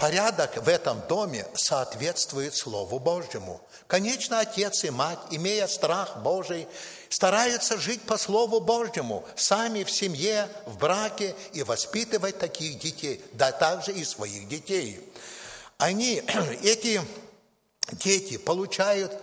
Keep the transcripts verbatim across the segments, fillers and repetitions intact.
порядок в этом доме соответствует Слову Божьему. Конечно, отец и мать, имея страх Божий, стараются жить по Слову Божьему, сами в семье, в браке и воспитывать таких детей, да также и своих детей. Они, эти дети, получают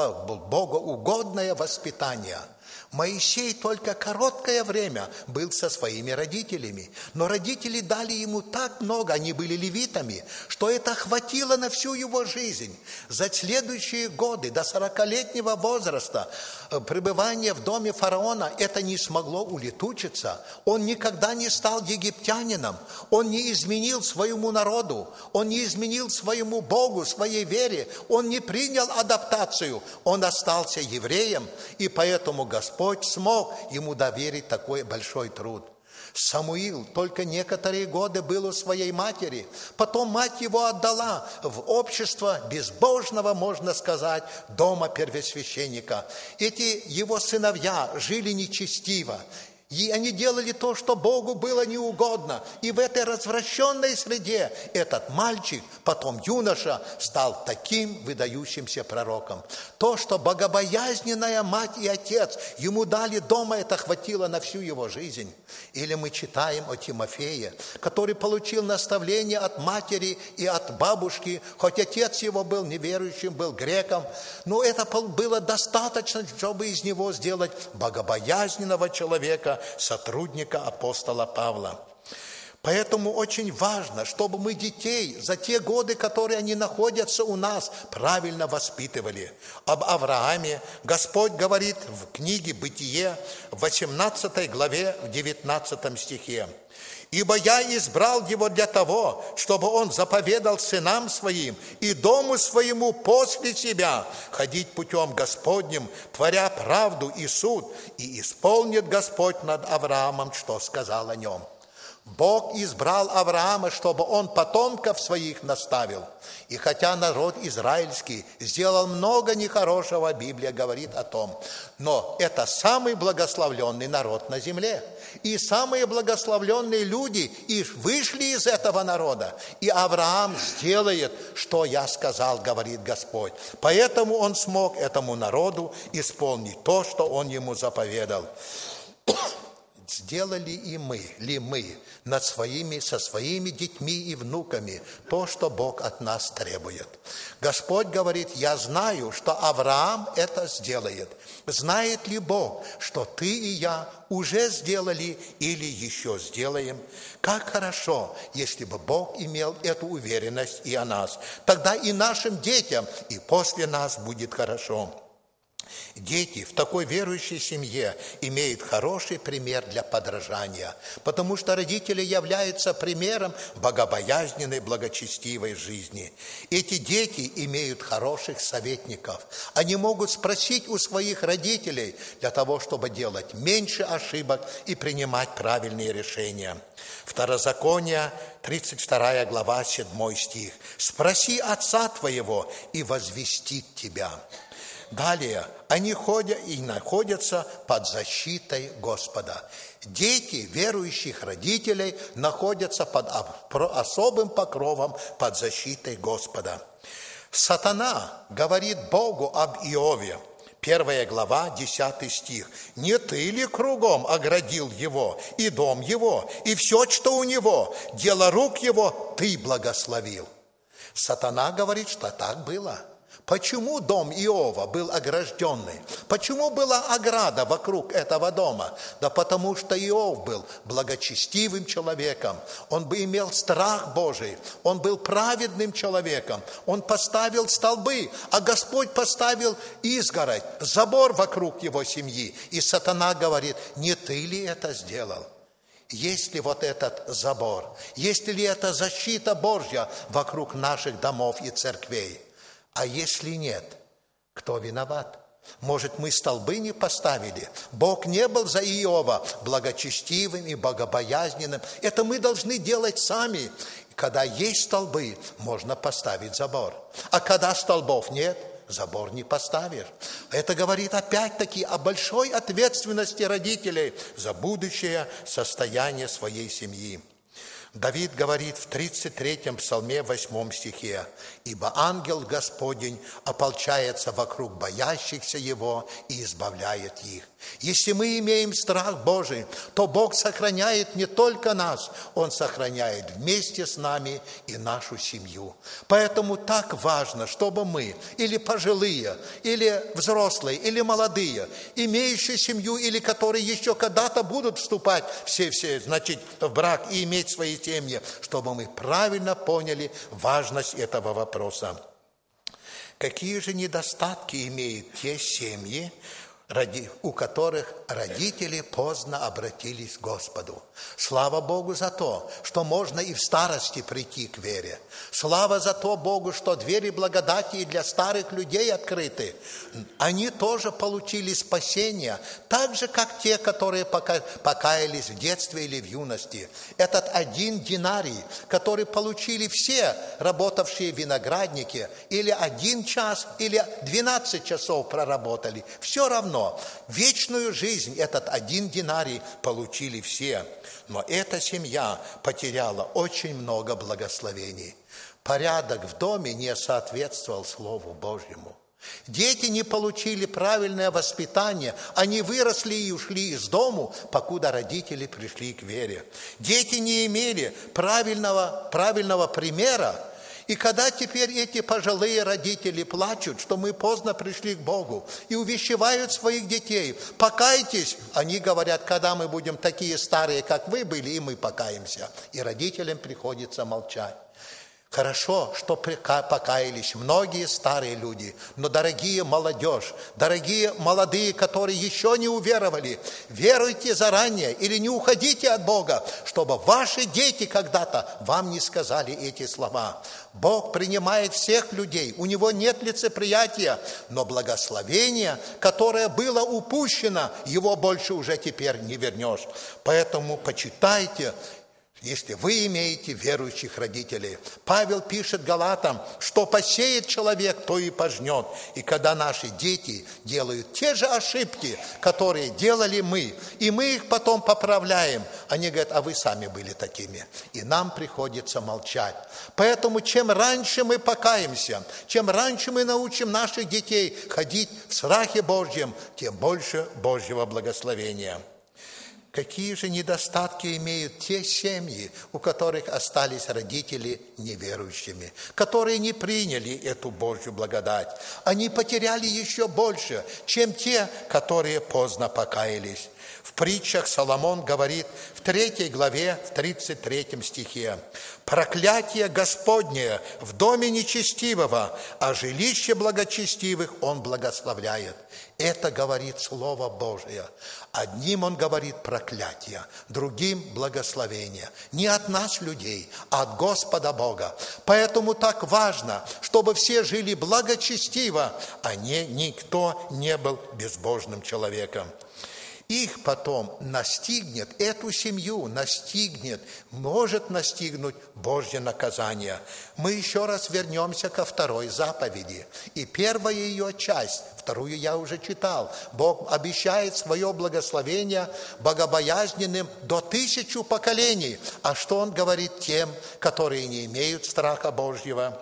богоугодное воспитание. Моисей только короткое время был со своими родителями, но родители дали ему так много, они были левитами, что это хватило на всю его жизнь. За следующие годы, до сорокалетнего возраста, пребывания в доме фараона, это не смогло улетучиться. Он никогда не стал египтянином, он не изменил своему народу, он не изменил своему Богу, своей вере, он не принял адаптацию, он остался евреем, и поэтому Господь смог ему доверить такой большой труд. Самуил только некоторые годы был у своей матери, потом мать его отдала в общество безбожного, можно сказать, дома первосвященника. Эти его сыновья жили нечестиво, и они делали то, что Богу было неугодно. И в этой развращенной среде этот мальчик, потом юноша, стал таким выдающимся пророком. То, что богобоязненная мать и отец ему дали дома, это хватило на всю его жизнь. Или мы читаем о Тимофее, который получил наставление от матери и от бабушки, хоть отец его был неверующим, был греком, но это было достаточно, чтобы из него сделать богобоязненного человека, сотрудника апостола Павла. Поэтому очень важно, чтобы мы детей за те годы, которые они находятся у нас, правильно воспитывали. Об Аврааме Господь говорит в книге «Бытие» в восемнадцатой главе, в девятнадцатом стихе. «Ибо я избрал его для того, чтобы он заповедал сынам своим и дому своему после себя ходить путем Господним, творя правду и суд, и исполнит Господь над Авраамом, что сказал о нем». Бог избрал Авраама, чтобы он потомков своих наставил. И хотя народ израильский сделал много нехорошего, Библия говорит о том, но это самый благословленный народ на земле. И самые благословленные люди и вышли из этого народа. И Авраам сделает, что я сказал, говорит Господь. Поэтому он смог этому народу исполнить то, что он ему заповедал. Сделали и мы, ли мы, над своими, со своими детьми и внуками то, что Бог от нас требует. Господь говорит: я знаю, что Авраам это сделает. Знает ли Бог, что ты и я уже сделали или еще сделаем? Как хорошо, если бы Бог имел эту уверенность и о нас. Тогда и нашим детям, и после нас будет хорошо. Дети в такой верующей семье имеют хороший пример для подражания, потому что родители являются примером богобоязненной, благочестивой жизни. Эти дети имеют хороших советников. Они могут спросить у своих родителей для того, чтобы делать меньше ошибок и принимать правильные решения. Второзаконие, тридцать вторая глава, седьмой стих. «Спроси отца твоего, и возвестит тебя». Далее, они ходят и находятся под защитой Господа. Дети верующих родителей находятся под особым покровом, под защитой Господа. Сатана говорит Богу об Иове. Первая глава, десятый стих. «Не ты ли кругом оградил его, и дом его, и все, что у него, дело рук его ты благословил?» Сатана говорит, что так было. Почему дом Иова был огражденный? Почему была ограда вокруг этого дома? Да потому что Иов был благочестивым человеком. Он бы имел страх Божий. Он был праведным человеком. Он поставил столбы, а Господь поставил изгородь, забор вокруг его семьи. И сатана говорит: не ты ли это сделал? Есть ли вот этот забор? Есть ли эта защита Божья вокруг наших домов и церквей? А если нет, кто виноват? Может, мы столбы не поставили? Бог не был за Иова благочестивым и богобоязненным. Это мы должны делать сами. Когда есть столбы, можно поставить забор. А когда столбов нет, забор не поставишь. Это говорит опять-таки о большой ответственности родителей за будущее состояние своей семьи. Давид говорит в тридцать третьем псалме, восьмом стихе: «Ибо ангел Господень ополчается вокруг боящихся Его и избавляет их». Если мы имеем страх Божий, то Бог сохраняет не только нас, Он сохраняет вместе с нами и нашу семью. Поэтому так важно, чтобы мы, или пожилые, или взрослые, или молодые, имеющие семью, или которые еще когда-то будут вступать все, все, значит, в брак и иметь свои семьи, чтобы мы правильно поняли важность этого вопроса. Какие же недостатки имеют те семьи, у которых родители поздно обратились к Господу? Слава Богу за то, что можно и в старости прийти к вере. Слава за то Богу, что двери благодати и для старых людей открыты. Они тоже получили спасение, так же, как те, которые покаялись в детстве или в юности. Этот один динарий, который получили все работавшие в винограднике, или один час, или двенадцать часов проработали, все равно. Вечную жизнь этот один динарий получили все. Но эта семья потеряла очень много благословений. Порядок в доме не соответствовал Слову Божьему. Дети не получили правильное воспитание, они выросли и ушли из дому, покуда родители пришли к вере. Дети не имели правильного, правильного примера. И когда теперь эти пожилые родители плачут, что мы поздно пришли к Богу, и увещевают своих детей: покайтесь, они говорят: когда мы будем такие старые, как вы были, и мы покаемся. И родителям приходится молчать. Хорошо, что покаялись многие старые люди, но, дорогие молодежь, дорогие молодые, которые еще не уверовали, веруйте заранее или не уходите от Бога, чтобы ваши дети когда-то вам не сказали эти слова. Бог принимает всех людей, у Него нет лицеприятия, но благословение, которое было упущено, его больше уже теперь не вернешь. Поэтому почитайте, если вы имеете верующих родителей. Павел пишет Галатам, что посеет человек, то и пожнет. И когда наши дети делают те же ошибки, которые делали мы, и мы их потом поправляем, они говорят: а вы сами были такими. И нам приходится молчать. Поэтому чем раньше мы покаемся, чем раньше мы научим наших детей ходить в страхе Божьем, тем больше Божьего благословения. Какие же недостатки имеют те семьи, у которых остались родители неверующими, которые не приняли эту Божью благодать? Они потеряли еще больше, чем те, которые поздно покаялись. В притчах Соломон говорит в третьей главе, в тридцать третьем стихе: «Проклятие Господне в доме нечестивого, а жилище благочестивых Он благословляет». Это говорит Слово Божие. Одним Он говорит проклятие, другим благословение. Не от нас, людей, а от Господа Бога. Поэтому так важно, чтобы все жили благочестиво, а не, никто не был безбожным человеком. Их потом настигнет, эту семью настигнет, может настигнуть Божье наказание. Мы еще раз вернемся ко второй заповеди. И первая ее часть, вторую я уже читал. Бог обещает свое благословение богобоязненным до тысячу поколений. А что Он говорит тем, которые не имеют страха Божьего?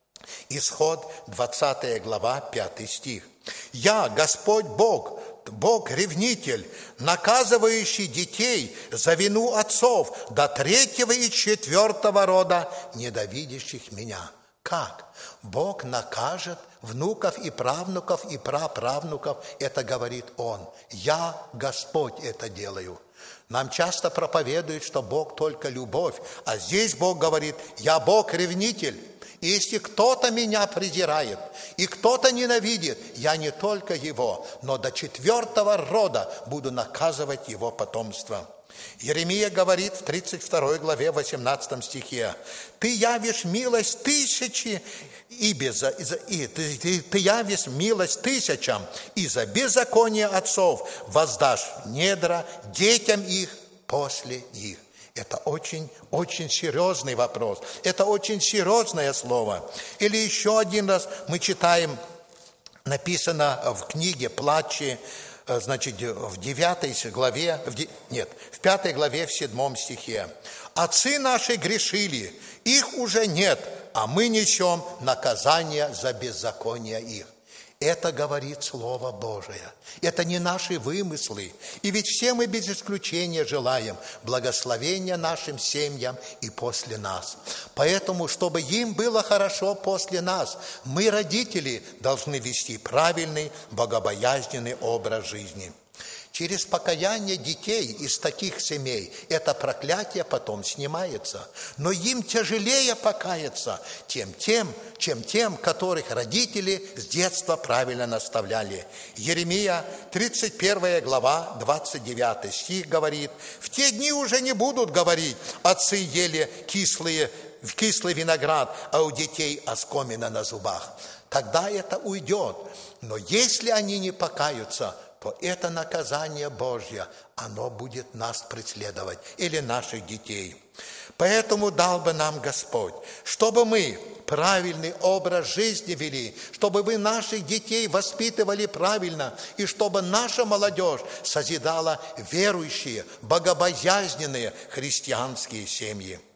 Исход, двадцатая глава, пятый стих. «Я, Господь Бог, Бог-ревнитель, наказывающий детей за вину отцов до третьего и четвертого рода, ненавидящих меня». Как? Бог накажет внуков и правнуков и праправнуков, это говорит Он. Я, Господь, это делаю. Нам часто проповедуют, что Бог только любовь, а здесь Бог говорит: я Бог-ревнитель. И если кто-то меня презирает, и кто-то ненавидит, я не только его, но до четвертого рода буду наказывать его потомство. Иеремия говорит в тридцать второй главе, восемнадцатом стихе: «Ты явишь милость тысячи, и, без, и ты, ты, ты явишь милость тысячам, и за беззаконие отцов воздашь недра детям их после них». Это очень, очень серьезный вопрос. Это очень серьезное слово. Или еще один раз мы читаем, написано в книге «Плачи», значит, в девятой главе, в де, нет, в пятой главе, в седьмом стихе. «Отцы наши грешили, их уже нет, а мы несем наказание за беззаконие их». Это говорит Слово Божие. Это не наши вымыслы. И ведь все мы без исключения желаем благословения нашим семьям и после нас. Поэтому, чтобы им было хорошо после нас, мы, родители, должны вести правильный, богобоязненный образ жизни. Через покаяние детей из таких семей это проклятие потом снимается. Но им тяжелее покаяться, тем, тем, чем тем, которых родители с детства правильно наставляли. Еремия, тридцать первая глава, двадцать девятый стих говорит: «В те дни уже не будут говорить: отцы ели кислые, кислый виноград, а у детей оскомина на зубах». Тогда это уйдет. Но если они не покаются, то это наказание Божье, оно будет нас преследовать или наших детей. Поэтому дал бы нам Господь, чтобы мы правильный образ жизни вели, чтобы вы наших детей воспитывали правильно, и чтобы наша молодежь созидала верующие, богобоязненные христианские семьи.